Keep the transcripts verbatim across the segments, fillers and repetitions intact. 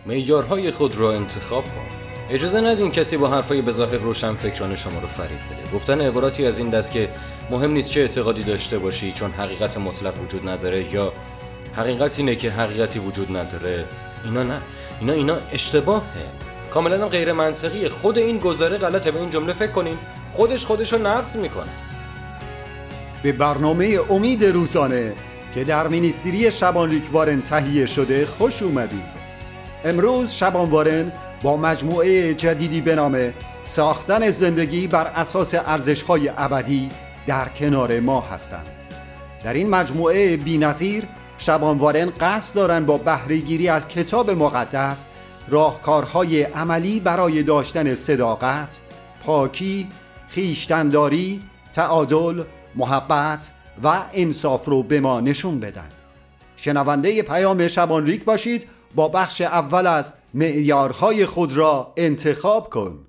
معیارهای خود را انتخاب کن. اجازه ندین کسی با حرفای بظاهر روشن فکران شما رو فریب بده. گفتن عباراتی از این دست که مهم نیست چه اعتقادی داشته باشی چون حقیقت مطلق وجود نداره، یا حقیقت اینه که حقیقتی وجود نداره، اینا نه، اینا اینا اشتباهه، کاملا غیر منطقیه. خود این گزاره غلطه. به این جمله فکر کنین، خودش خودشو نقض میکنه. به برنامه امید روزانه که در مینیستری شبانریک وارن تهیه شده خوش اومدید. امروز شبان وارن با مجموعه جدیدی به نام ساختن زندگی بر اساس ارزش‌های ابدی در کنار ما هستند. در این مجموعه بی‌نظیر شبان وارن قصد دارن با بهره‌گیری از کتاب مقدس راهکارهای عملی برای داشتن صداقت، پاکی، خویشتن‌داری، تعادل، محبت و انصاف رو به ما نشون بدن. شنونده پیام شبانریک باشید با بخش اول از معیارهای خود را انتخاب کن.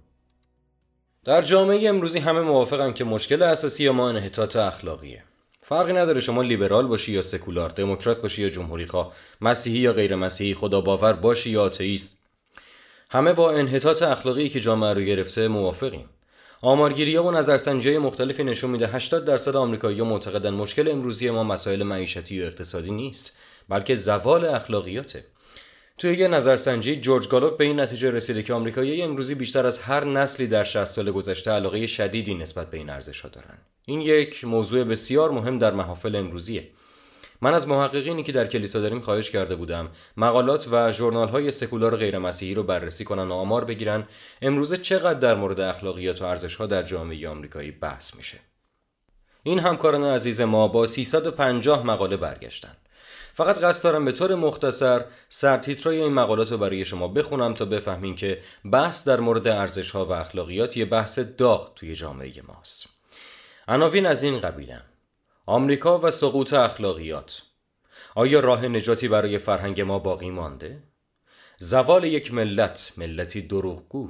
در جامعه امروزی همه موافقن که مشکل اساسی ما انحطاط اخلاقیه. فرقی نداره شما لیبرال باشی یا سکولار، دموکرات باشی یا جمهوری خواه، مسیحی یا غیر مسیحی، خدا باور باشی یا آتئیست. همه با انحطاط اخلاقی که جامعه رو گرفته موافقیم. آمارگیری‌ها و نظرسنجی‌های مختلفی نشون میده هشتاد درصد آمریکایی‌ها معتقدن مشکل امروزی ما مسائل معیشتی و اقتصادی نیست، بلکه زوال اخلاقیاته. توی یه نظرسنجی جورج گالوپ به این نتیجه رسیده که آمریکایی‌های امروزی بیشتر از هر نسلی در شصت سال گذشته علاقه شدیدی نسبت به این ارزش‌ها دارن. این یک موضوع بسیار مهم در محافل امروزیه. من از محققینی که در کلیسا داریم خواهش کرده بودم مقالات و ژورنال‌های سکولار و غیر مسیحی رو بررسی کنن و آمار بگیرن امروزه چقدر در مورد اخلاقیات و ارزش‌ها در جامعه آمریکایی بحث میشه. این همکاران عزیز ما با سیصد و پنجاه مقاله برگشتن. فقط قصد دارم به طور مختصر سرتیترای این مقالات رو برای شما بخونم تا بفهمین که بحث در مورد ارزش‌ها و اخلاقیات یه بحث داغ توی جامعه ماست. عناوین از این قبیلن: آمریکا و سقوط اخلاقیات. آیا راه نجاتی برای فرهنگ ما باقی مانده؟ زوال یک ملت، ملتی دروغگو.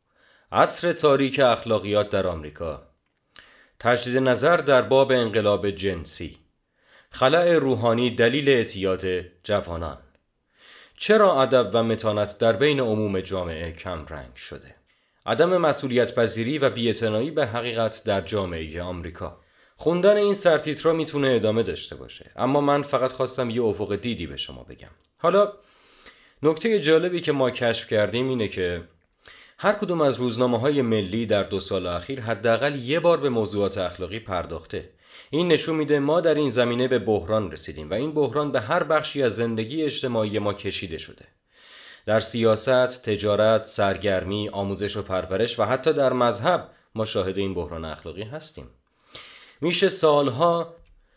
عصر تاریک اخلاقیات در آمریکا. تجدید نظر در باب انقلاب جنسی. خلأ روحانی دلیل اعتیاد جوانان. چرا ادب و متانت در بین عموم جامعه کم رنگ شده؟ عدم مسئولیت پذیری و بی‌اعتنایی به حقیقت در جامعه آمریکا. خوندن این سرتیترها میتونه ادامه داشته باشه، اما من فقط خواستم یه افق دیدی به شما بگم. حالا نکته جالبی که ما کشف کردیم اینه که هر کدوم از روزنامه‌های ملی در دو سال اخیر حداقل یه بار به موضوعات اخلاقی پرداخته. این نشون میده ما در این زمینه به بحران رسیدیم و این بحران به هر بخشی از زندگی اجتماعی ما کشیده شده. در سیاست، تجارت، سرگرمی، آموزش و پرورش و حتی در مذهب ما شاهد این بحران اخلاقی هستیم. میشه سالها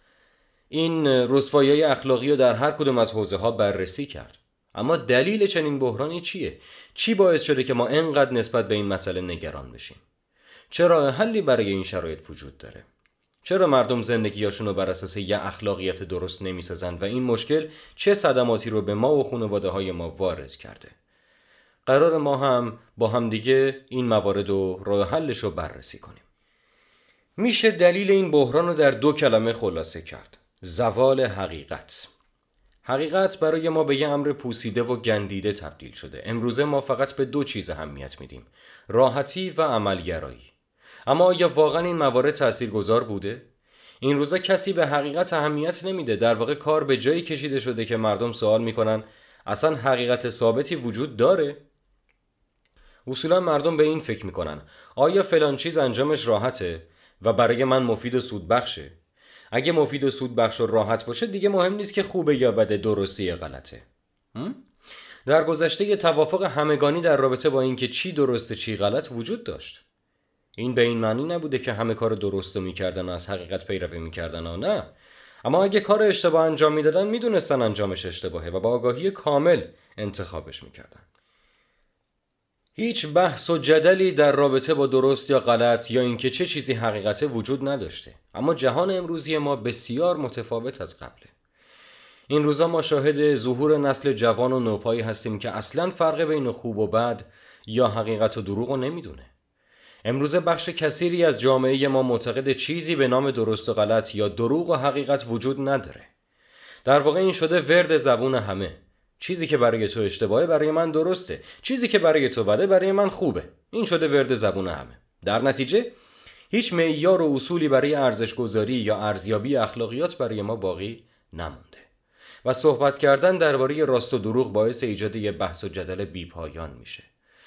این رسوایی اخلاقی رو در هر کدوم از حوزه ها بررسی کرد. اما دلیل چنین بحرانی چیه؟ چی باعث شده که ما اینقدر نسبت به این مسئله نگران بشیم؟ چرا حلی برای این شرایط وجود داره؟ چرا مردم زندگیاشون رو بر اساس یه اخلاقیات درست نمیسازن و این مشکل چه صدماتی رو به ما و خانواده های ما وارد کرده؟ قرار ما هم با هم دیگه این موارد و راه حلش رو بررسی کنیم. میشه دلیل این بحران رو در دو کلمه خلاصه کرد: زوال حقیقت. حقیقت برای ما به یه امر پوسیده و گندیده تبدیل شده. امروزه ما فقط به دو چیز اهمیت میدیم: راحتی و عملگرایی. اما آیا واقعا این موارد تاثیرگذار بوده؟ این روزا کسی به حقیقت اهمیت نمیده. در واقع کار به جایی کشیده شده که مردم سوال میکنن اصلا حقیقت ثابتی وجود داره؟ اصولا مردم به این فکر میکنن آیا فلان چیز انجامش راحته و برای من مفید و سودبخشه؟ اگه مفید و سودبخش و راحت باشه دیگه مهم نیست که خوبه یا بده، درسته یا غلطه. در گذشته یه توافق همگانی در رابطه با این که چی درسته چی غلط وجود داشت. این به این معنی نبوده که همه کار درست رو میکردن و از حقیقت پیروی میکردن و نه. اما اگه کار اشتباه انجام میدادن میدونستن انجامش اشتباهه و با آگاهی کامل انتخابش میکردن. هیچ بحث و جدلی در رابطه با درست یا غلط یا اینکه چه چیزی حقیقته وجود نداشته. اما جهان امروزی ما بسیار متفاوت از قبله. این روزا ما شاهد ظهور نسل جوان و نوپایی هستیم که اصلاً فرق بین خوب و بد یا حقیقت و دروغ رو نمیدونه. امروزه بخش کثیری از جامعه ما معتقد چیزی به نام درست و غلط یا دروغ و حقیقت وجود نداره. در واقع این شده ورد زبون همه. چیزی که برای تو اشتباهه برای من درسته، چیزی که برای تو بده برای من خوبه. این شده ورد زبون همه. در نتیجه هیچ معیار و اصولی برای ارزش‌گذاری یا ارزیابی اخلاقیات برای ما باقی نمونده و صحبت کردن درباره راست و دروغ باعث ایجاد یه بحث و جدل بی‌پایان میشه.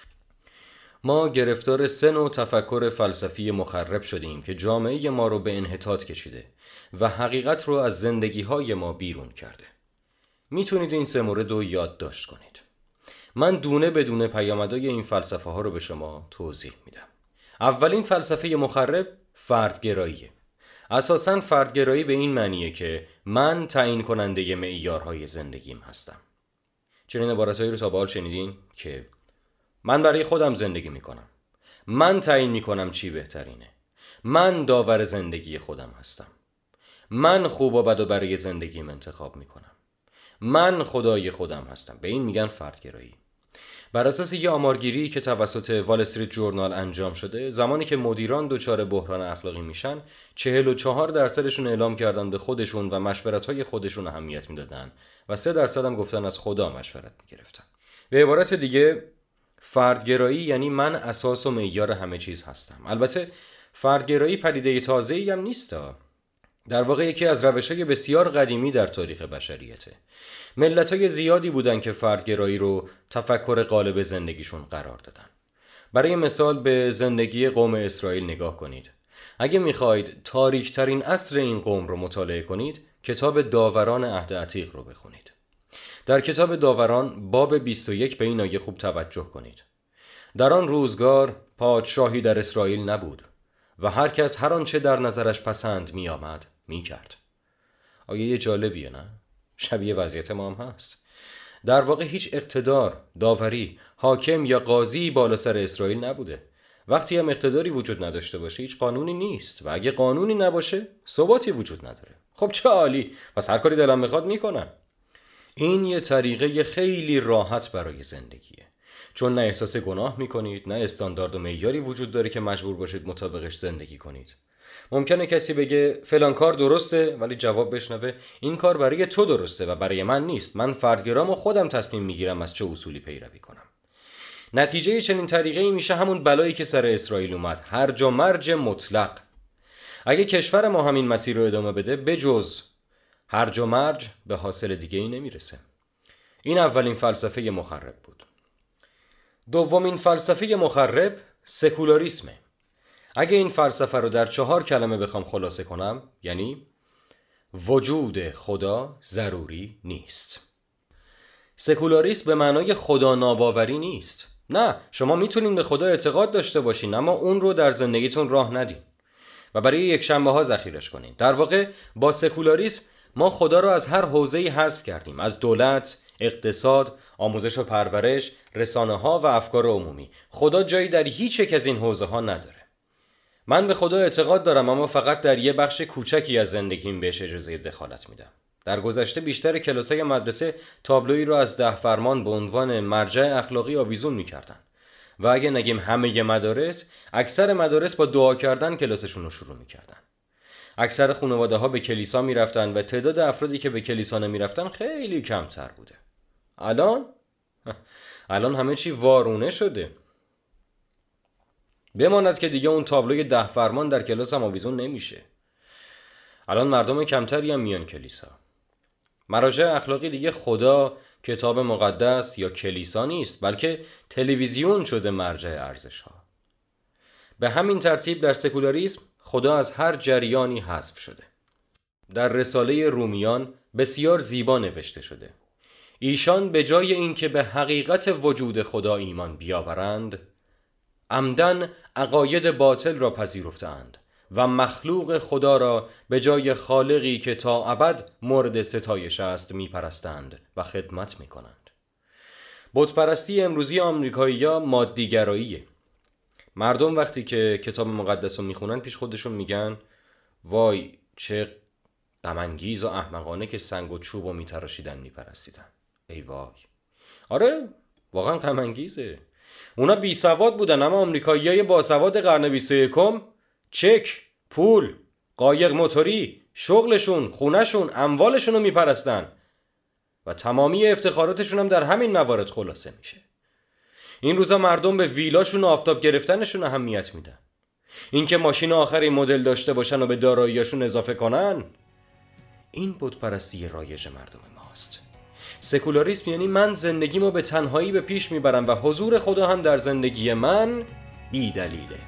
ما گرفتار سه نوع تفکر فلسفی مخرب شدیم که جامعه ما رو به انحطاط کشیده و حقیقت رو از زندگی‌های ما بیرون کرده. میتونید این سه مورد رو یادداشت کنید. من دونه بدونه پیامدهای این فلسفه ها رو به شما توضیح میدم. اولین فلسفه مخرب فردگراییه. اساساً فردگرایی به این معنیه که من تعیین کننده معیارهای زندگیم هستم. چنین عبارتهایی رو تا به حال شنیدین که من برای خودم زندگی میکنم، من تعیین میکنم چی بهترینه، من داور زندگی خودم هستم، من خوب و بد و برای زندگیم انتخاب میکنم، من خدای خودم هستم. به این میگن فردگرایی. بر اساس یه آمارگیری که توسط وال استریت جورنال انجام شده، زمانی که مدیران دچار بحران اخلاقی میشن، چهل و چهار درصدشون اعلام کردن به خودشون و مشورت‌های خودشون اهمیت میدادن و سه درصد هم گفتن از خدا مشورت میگرفتن. به عبارت دیگه فردگرایی یعنی من اساس و معیار همه چیز هستم. البته فردگرایی پدیده تازه‌ای هم نیست. در واقع یکی از روش‌های بسیار قدیمی در تاریخ بشریته. ملت‌های زیادی بودن که فردگرایی رو تفکر غالب زندگیشون قرار دادن. برای مثال به زندگی قوم اسرائیل نگاه کنید. اگه می‌خواید تاریک‌ترین عصر این قوم رو مطالعه کنید، کتاب داوران عهد عتیق رو بخونید. در کتاب داوران باب بیست و یک به این آیه خوب توجه کنید. در آن روزگار پادشاهی در اسرائیل نبود و هر کس هر آنچه در نظرش پسند می آمد می کرد. آیه جالبیه نه؟ شبیه وضعیت ما هم هست. در واقع هیچ اقتدار، داوری، حاکم یا قاضی بالا سر اسرائیل نبوده. وقتی هم اقتداری وجود نداشته باشه هیچ قانونی نیست و اگه قانونی نباشه ثباتی وجود نداره. خب چه عالی، پس هر کاری دلم میخواد میکنم. این یه طریقه خیلی راحت برای زندگیه، چون نه احساس گناه میکنید، نه استاندارد و معیاری وجود داره که مجبور باشید مطابقش زندگی کنید. ممکنه کسی بگه فلان کار درسته، ولی جواب بشنوه این کار برای تو درسته و برای من نیست. من فردگرام و خودم تصمیم میگیرم از چه اصولی پیروی کنم. نتیجه چنین طریقه‌ای میشه همون بلایی که سر اسرائیل اومد، هرج و مرج مطلق. اگه کشور ما همین مسیر رو ادامه بده، بجز هرج و مرج به حاصل دیگه ای نمیرسه. این اولین فلسفه مخرب بود. دومین فلسفه مخرب سکولاریسمه. اگه این فلسفه رو در چهار کلمه بخوام خلاصه کنم، یعنی وجود خدا ضروری نیست. سکولاریسم به معنای خدا ناباوری نیست. نه، شما میتونین به خدا اعتقاد داشته باشین اما اون رو در زندگیتون راه ندین و برای یک شنبه ها ذخیرش کنین. در واقع با سکولاریسم ما خدا رو از هر حوزه‌ای حذف کردیم، از دولت، اقتصاد، آموزش و پرورش، رسانه ها و افکار عمومی. خدا جایی در هیچ یک از این حوزه ها نداره. من به خدا اعتقاد دارم اما فقط در یه بخش کوچکی از زندگیم بهش اجازه دخالت میدم. در گذشته بیشتر کلاسای مدرسه تابلویی رو از ده فرمان به عنوان مرجع اخلاقی آویزون میکردن و اگه نگیم همه مدارس، اکثر مدارس با دعا کردن کلاسشون رو شروع میکردن. اکثر خانواده ها به کلیسا میرفتن و تعداد افرادی که به کلیسا نمیرفتن خیلی کمتر بوده. الان الان همه چی وارونه شده. بماند که دیگه اون تابلوی ده فرمان در کلاس هم آویزون نمیشه. الان مردم کمتری هم میان کلیسا. مراجع اخلاقی دیگه خدا، کتاب مقدس یا کلیسا نیست، بلکه تلویزیون شده مرجع ارزش ها. به همین ترتیب در سکولاریسم خدا از هر جریانی حذف شده. در رساله رومیان بسیار زیبا نوشته شده: ایشان به جای اینکه به حقیقت وجود خدا ایمان بیاورند، عمدن عقاید باطل را پذیرفتند و مخلوق خدا را به جای خالقی که تا ابد مورد ستایش است میپرستند و خدمت میکنند. بتپرستی امروزی آمریکایی‌ها مادیگراییه. مردم وقتی که کتاب مقدس رو میخونن پیش خودشون میگن وای چه غم‌انگیز و احمقانه که سنگ و چوب رو میتراشیدن میپرستیدن. ای وای. آره واقعا غم‌انگیزه. اونا بی سواد بودن اما آمریکایی‌های باسواد قرن بیست و یکم چک، پول، قایق موتوری، شغلشون، خونهشون، اموالشون رو میپرستن. و تمامی افتخاراتشون هم در همین موارد خلاصه میشه. این روزا مردم به ویلاشون و آفتاب گرفتنشون اهمیت میدن. اینکه ماشین آخری مدل داشته باشن و به داراییاشون اضافه کنن، این بتپرستی رایج مردم ماست. سکولاریسم یعنی من زندگیمو به تنهایی به پیش میبرم و حضور خدا هم در زندگی من بی دلیله.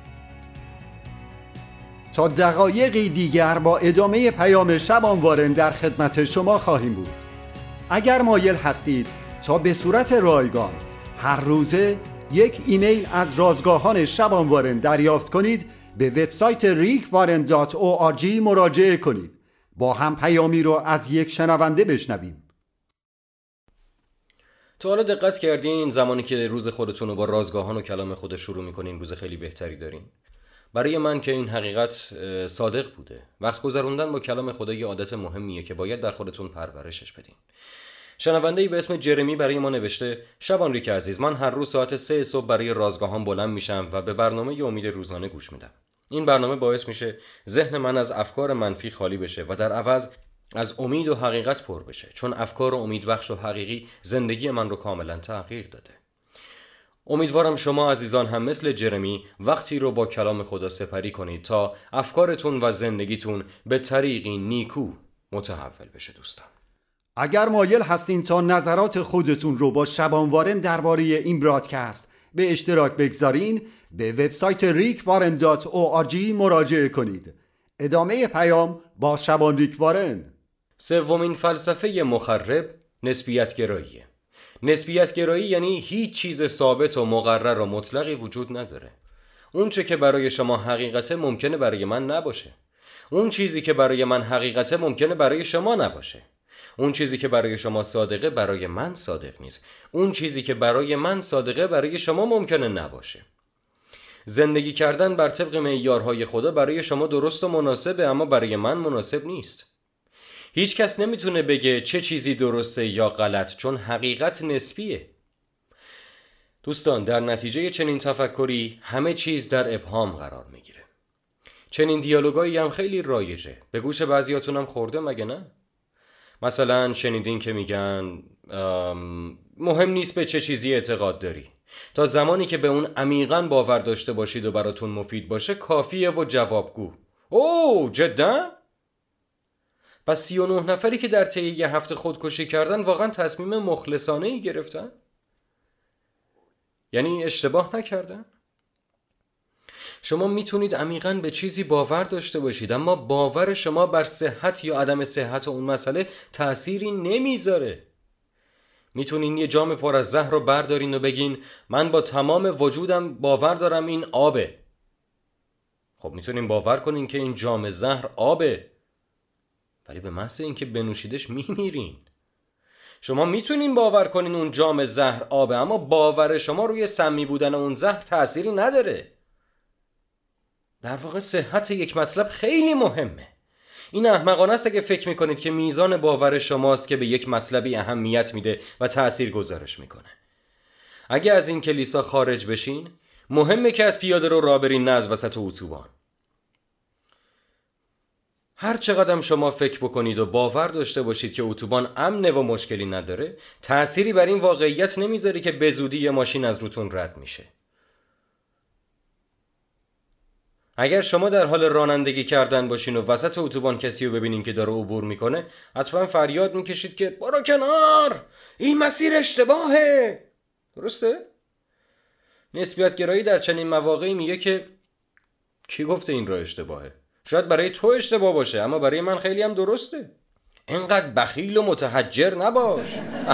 تا دقایقی دیگر با ادامه پیام شبان وارن در خدمت شما خواهیم بود. اگر مایل هستید تا به صورت رایگان هر روزه یک ایمیل از رازگاهان شبان وارن دریافت کنید، به وبسایت ریک وارن دات او آر جی مراجعه کنید. با هم پیامی رو از یک شنونده بشنویم. تا حالا دقت کردین زمانی که روز خودتون رو با رازگاهان و کلام خدا شروع میکنین روز خیلی بهتری دارین؟ برای من که این حقیقت صادق بوده. وقت گذروندن با کلام خدا یه عادت مهمیه که باید در خودتون پرورشش بدین. شنونده‌ای به اسم جرمی برای ما نوشته: شبان ریک عزیز، من هر روز ساعت سه صبح برای رازگاهان بلند میشم و به برنامه امید روزانه گوش میدم. این برنامه باعث میشه ذهن من از افکار منفی خالی بشه و در عوض از امید و حقیقت پر بشه، چون افکار امیدبخش و حقیقی زندگی من رو کاملا تغییر داده. امیدوارم شما عزیزان هم مثل جرمی وقتی رو با کلام خدا سپری کنید تا افکارتون و زندگیتون به طریقی نیکو متحول بشه. دوستان، اگر مایل هستین تا نظرات خودتون رو با شبان وارن درباره این برادکست به اشتراک بگذارین، به وبسایت ریک وارن دات او آر جی مراجعه کنید. ادامه پیام با شبان ریک وارن. سومین فلسفه مخرب نسبیت گراییه. نسبیت گرایی یعنی هیچ چیز ثابت و مقرر و مطلقی وجود نداره. اون چه که برای شما حقیقته ممکنه برای من نباشه. اون چیزی که برای من حقیقته ممکنه برای شما نباشه. اون چیزی که برای شما صادقه برای من صادق نیست. اون چیزی که برای من صادقه برای شما ممکنه نباشه. زندگی کردن بر طبق معیارهای خدا برای شما درست و مناسبه، اما برای من مناسب نیست. هیچ کس نمیتونه بگه چه چیزی درسته یا غلط، چون حقیقت نسبیه. دوستان، در نتیجه چنین تفکری همه چیز در ابهام قرار میگیره. چنین دیالوگایی هم خیلی رایجه. به گوش بعضیاتون هم خورده مگه نه؟ مثلا شنیدین که میگن مهم نیست به چه چیزی اعتقاد داری، تا زمانی که به اون عمیقاً باور داشته باشید و براتون مفید باشه کافیه و جوابگو. اوه جدا؟ پس سی و نه نفری که در طی یه هفته خودکشی کردن واقعا تصمیم مخلصانه‌ای گرفتن؟ یعنی اشتباه نکردن؟ شما میتونید عمیقاً به چیزی باور داشته باشید، اما باور شما بر صحت یا عدم صحت اون مسئله تأثیری نمیذاره. میتونین یه جام پر از زهر رو بردارین و بگین من با تمام وجودم باور دارم این آبه. خب میتونین باور کنین که این جام زهر آبه، ولی به محض اینکه بنوشیدش میمیرین. شما میتونین باور کنین اون جام زهر آبه، اما باور شما روی سمی بودن اون زهر تأثیری نداره. در واقع صحت یک مطلب خیلی مهمه. این احمقانه است اگه فکر میکنید که میزان باور شماست که به یک مطلبی اهمیت میده و تأثیر گذارش میکنه. اگه از این کلیسا خارج بشین، مهمه که از پیاده رو راه برین، نه از وسط اتوبان. هر چقدر شما فکر بکنید و باور داشته باشید که اتوبان امنه و مشکلی نداره، تأثیری بر این واقعیت نمیذاره که به زودی یه ماشین از روتون رد میشه. اگر شما در حال رانندگی کردن باشین و وسط اتوبان کسی رو ببینین که داره عبور میکنه، حتما فریاد میکشید که برو کنار، این مسیر اشتباهه. درسته؟ نسبیت گرایی در چنین مواقعی میگه که کی گفته این راه اشتباهه؟ شاید برای تو اشتباه باشه، اما برای من خیلی هم درسته. اینقدر بخیل و متحجر نباش.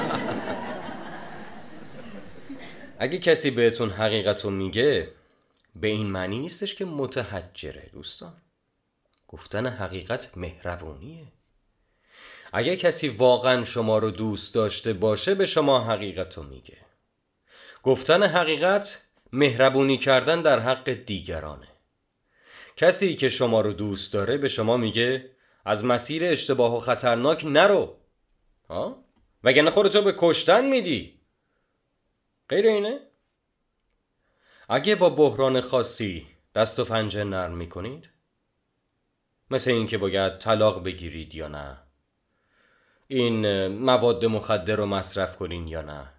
اگه کسی بهتون حقیقتون میگه، به این معنی نیستش که متحجره. دوستان، گفتن حقیقت مهربونیه. اگه کسی واقعا شما رو دوست داشته باشه به شما حقیقتو میگه. گفتن حقیقت مهربونی کردن در حق دیگرانه. کسی که شما رو دوست داره به شما میگه از مسیر اشتباه و خطرناک نرو، ها؟ وگرنه خودتو به کشتن میدی. غیر اینه؟ اگه با بحران خاصی دست و پنجه نرم میکنید، مثل این که باید طلاق بگیرید یا نه، این مواد مخدر رو مصرف کنین یا نه.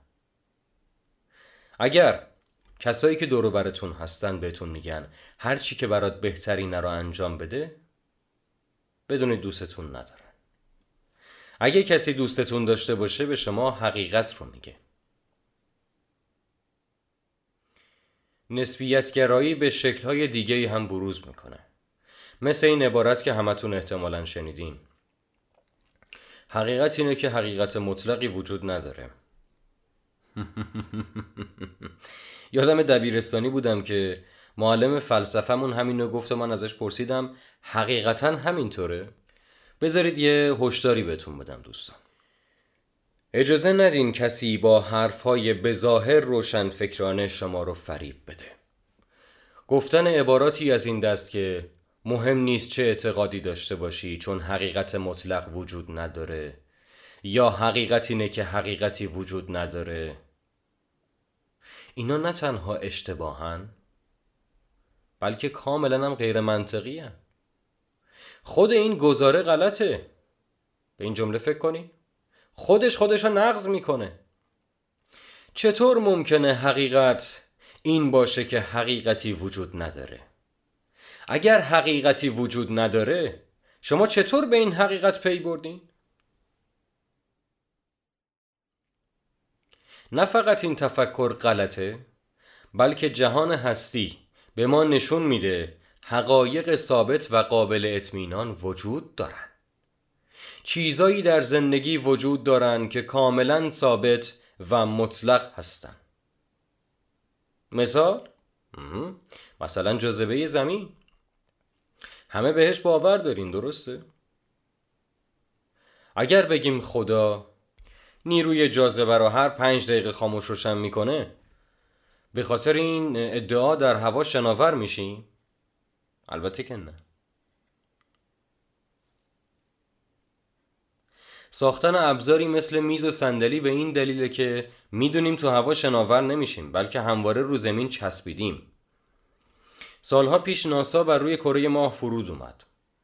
اگر کسایی که دور و براتون هستن بهتون میگن هر چی که برات بهترینه رو انجام بده، بدونید دوستتون ندارن. اگه کسی دوستتون داشته باشه به شما حقیقت رو میگه. نسبیت گرایی به شکل‌های دیگه‌ای هم بروز میکنه. مثل این عبارت که همتون احتمالاً شنیدین. حقیقت اینه که حقیقت مطلقی وجود نداره. یادم دبیرستانی بودم که معلم فلسفه‌مون همینو گفت و من ازش پرسیدم حقیقتاً همینطوره؟ بذارید یه هشداری بهتون بدم دوستان. اجازه ندین کسی با حرفهای بظاهر روشن فکرانه شما رو فریب بده. گفتن عباراتی از این دست که مهم نیست چه اعتقادی داشته باشی چون حقیقت مطلق وجود نداره، یا حقیقت اینه که حقیقتی وجود نداره، اینا نه تنها اشتباهن بلکه کاملا هم غیر منطقی هن. خود این گزاره غلطه. به این جمله فکر کنی؟ خودش خودشو نقض میکنه. چطور ممکنه حقیقت این باشه که حقیقتی وجود نداره؟ اگر حقیقتی وجود نداره شما چطور به این حقیقت پی بردین؟ نه فقط این تفکر غلطه بلکه جهان هستی به ما نشون میده حقایق ثابت و قابل اطمینان وجود دارن. چیزایی در زندگی وجود دارن که کاملا ثابت و مطلق هستن. مثال مثلا جاذبه زمین. همه بهش باور دارین، درسته؟ اگر بگیم خدا نیروی جاذبه رو هر پنج دقیقه خاموش روشن میکنه، به خاطر این ادعا در هوا شناور میشیم؟ البته که نه. ساختن ابزاری مثل میز و صندلی به این دلیله که میدونیم تو هوا شناور نمیشیم بلکه همواره رو زمین چسبیدیم. سالها پیش ناسا بر روی کره ماه فرود اومد.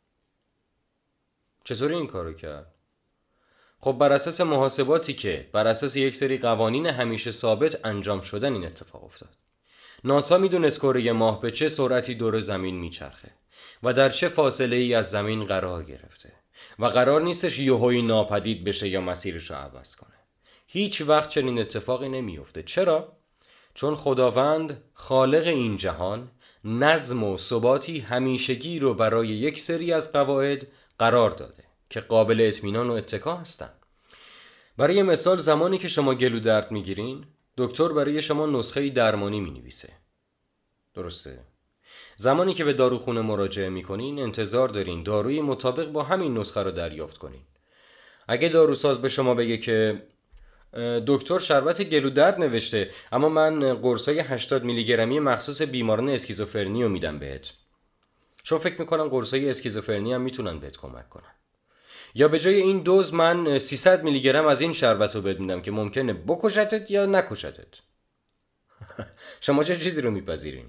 چطوری این کارو کرد؟ خب بر اساس محاسباتی که بر اساس یک سری قوانین همیشه ثابت انجام شدن این اتفاق افتاد. ناسا میدونست کره ماه به چه سرعتی دور زمین میچرخه و در چه فاصله ای از زمین قرار گرفته و قرار نیستش یهویی ناپدید بشه یا مسیرش رو عوض کنه. هیچ وقت چنین اتفاقی نمیفته. چرا؟ چون خداوند خالق این جهان نظم و ثباتی همیشگی رو برای یک سری از قواعد قرار داده که قابل اطمینان و اتکا هستن. برای مثال زمانی که شما گلو درد میگیرین، دکتر برای شما نسخه درمانی مینویسه. درسته؟ زمانی که به داروخونه مراجعه میکنین انتظار دارین داروی مطابق با همین نسخه رو دریافت کنین. اگه داروساز به شما بگه که دکتر شربت گلو درد نوشته اما من قرصای هشتاد میلی گرمی مخصوص بیماران اسکیزوفرنی رو میدم بهت، چون فکر میکنم قرصای اسکیزوفرنی هم میتونن بهت کمک کنن. یا به جای این دوز من سیصد میلی گرم از این شربت رو بهت میدم که ممکنه بکشتت یا نکشتت. شما چه چیزی رو میپذیرین؟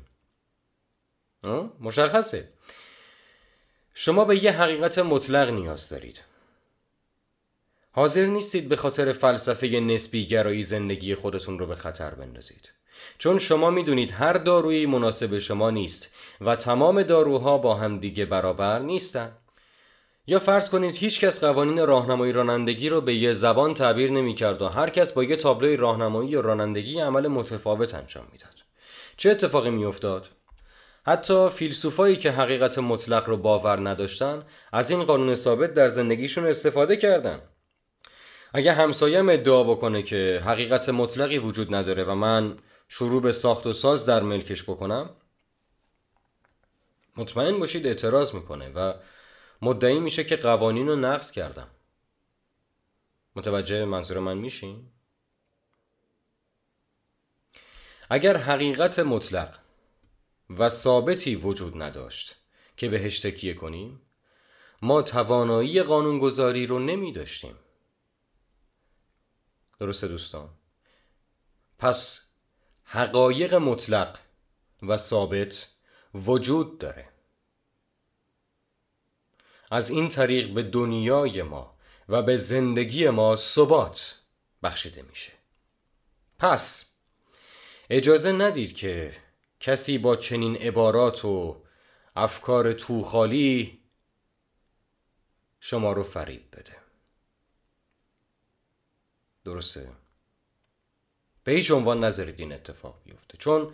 مشخصه. شما به یه حقیقت مطلق نیاز دارید. حاضر نیستید به خاطر فلسفه نسبی گرایی زندگی خودتون رو به خطر بندازید. چون شما میدونید هر دارویی مناسب شما نیست و تمام داروها با هم دیگه برابر نیستن. یا فرض کنید هیچ کس قوانین راهنمایی رانندگی رو به یه زبان تعبیر نمی‌کرد و هر کس با یه تابلوی راهنمایی یا رانندگی عمل متفاوت انجام میداد. چه اتفاقی میافتاد؟ حتی فیلسوفایی که حقیقت مطلق رو باور نداشتن از این قانون ثابت در زندگیشون استفاده کردن. اگه همسایم ادعا بکنه که حقیقت مطلقی وجود نداره و من شروع به ساخت و ساز در ملکش بکنم، مطمئن باشید اعتراض میکنه و مدعی میشه که قوانین رو نقض کردم. متوجه منظور من میشین؟ اگر حقیقت مطلق و ثابتی وجود نداشت که بهش تکیه کنیم، ما توانایی قانونگذاری رو نمی داشتیم. درسته دوستان؟ پس حقایق مطلق و ثابت وجود داره. از این طریق به دنیای ما و به زندگی ما ثبات بخشیده میشه. پس اجازه ندید که کسی با چنین عبارات و افکار توخالی شما رو فریب بده. درسته؟ به هیچ عنوان نذارید این اتفاق بیفته، چون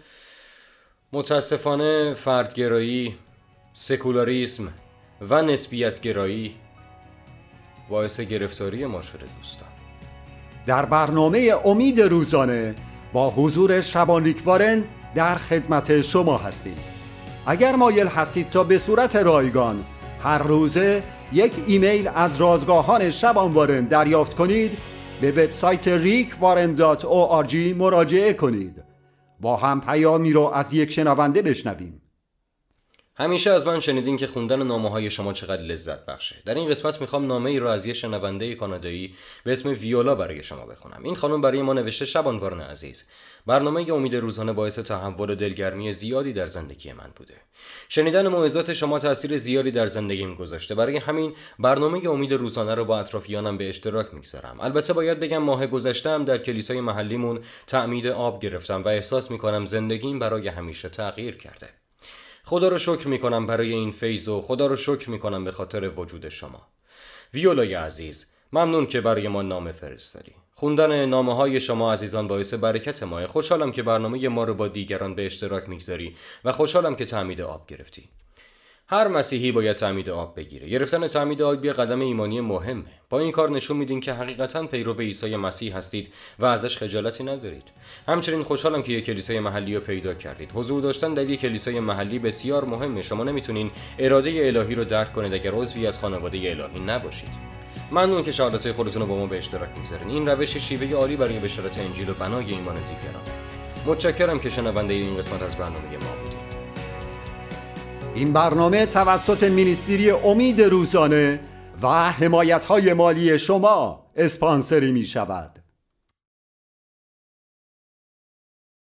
متاسفانه فردگرایی، سکولاریسم و نسبیت گرایی باعث گرفتاری ما شده دوستان. در برنامه امید روزانه با حضور شبانلیک وارن در خدمت شما هستیم. اگر مایل هستید تا به صورت رایگان هر روزه یک ایمیل از رازگاهان شبان وارن دریافت کنید، به وبسایت ریک وارن دات او آر جی مراجعه کنید. با هم پیامی رو از یک شنونده بشنویم. همیشه از من شنیدین که خوندن نامه‌های شما چقدر لذت بخشه. در این قسمت میخوام نامه‌ای رو از یه شنونده کانادایی به اسم ویولا برای شما بخونم. این خانم برای ما نوشته: شبان وارن عزیز، برنامه امید روزانه باعث تحول و دلگرمی زیادی در زندگی من بوده. شنیدن موعظات شما تاثیر زیادی در زندگیم گذاشته. برای همین برنامه امید روزانه رو با اطرافیانم به اشتراک میگذارم. البته باید بگم ماه گذشته‌ام در کلیسای محلیمون تعمید آب گرفتم و احساس میکنم زندگیم برای همیشه تغییر کرده. خدا رو شکر میکنم برای این فیض و خدا رو شکر میکنم به خاطر وجود شما. ویولای عزیز، ممنون که برای ما نامه فرستادی. خوندن نامه های شما عزیزان باعث برکت ماه. خوشحالم که برنامه ما رو با دیگران به اشتراک میگذاری و خوشحالم که تعمید آب گرفتی. هر مسیحی باید تعمید آب بگیره. گرفتن تعمید آب یه قدم ایمانی مهمه. با این کار نشون میدین که حقیقتاً پیرو عیسی مسیح هستید و ازش خجالتی ندارید. همچنین خوشحالم که یک کلیسای محلی رو پیدا کردید. حضور داشتن در یک کلیسای محلی بسیار مهمه. شما نمیتونین اراده الهی رو درک کنید اگر عضوی از خانواده الهی نباشید. ممنون که شهادت خودتون رو با ما به اشتراک میذارین. این روش شیوه عالی برای بشارت انجیل و بنای ایمان دیگرانه. متشکرم که شنونده این قسمت از برنامه ما بودید. این برنامه توسط مینیستری امید روزانه و حمایت‌های مالی شما اسپانسری می شود.